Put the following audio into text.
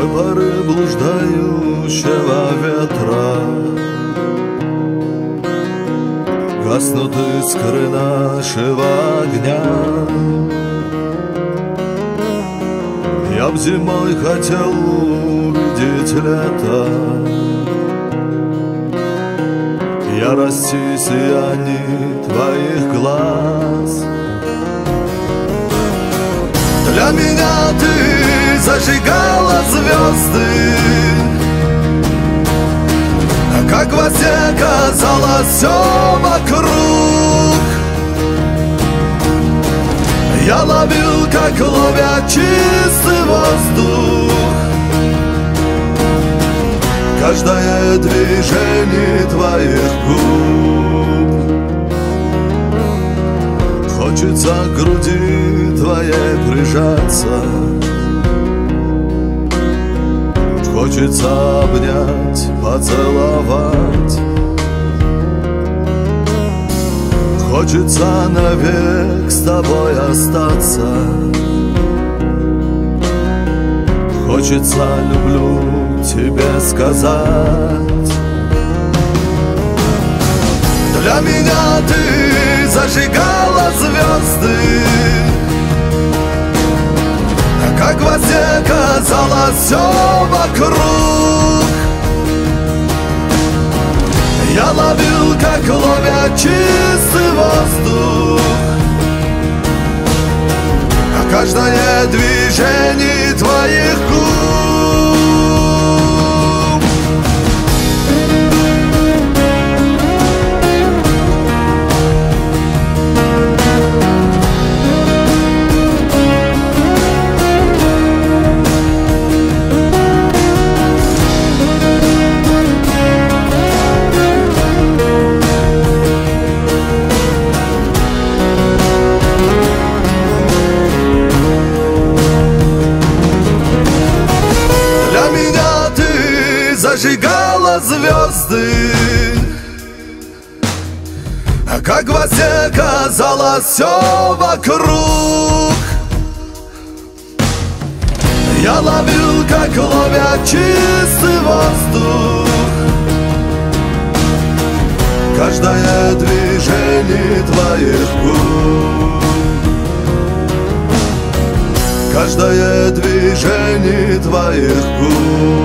поры блуждающего ветра гаснут искры нашего огня. Я б зимой хотел увидеть лето, ярости сияний твоих глаз. Для меня ты зажигала звезды, как во сне казалось все вокруг. Я ловил, как ловят чистый воздух, каждое движение твоих губ. Хочется к груди твоей прижаться, хочется обнять, поцеловать, хочется навек с тобой остаться, хочется люблю тебе сказать. Для меня ты зажигала звезды, как во сне казалось все вокруг. Я ловил, как ловят чистый воздух, каждое движение твоих губ. Зажигала звезды, как во сне казалось все вокруг. Я ловил, как ловят чистый воздух, каждое движение твоих губ, каждое движение твоих губ.